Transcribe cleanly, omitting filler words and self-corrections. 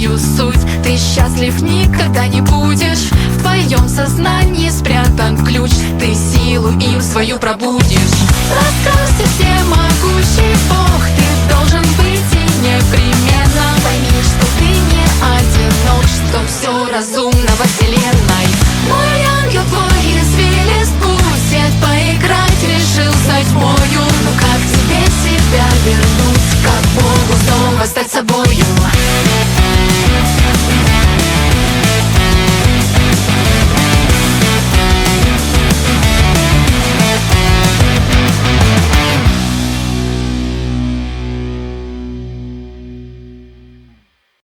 свою суть. Ты счастлив никогда не будешь. В твоем сознании спрятан ключ. Ты силу им свою пробудишь. Раскрылся всемогущий Бог. Ты должен быть и не при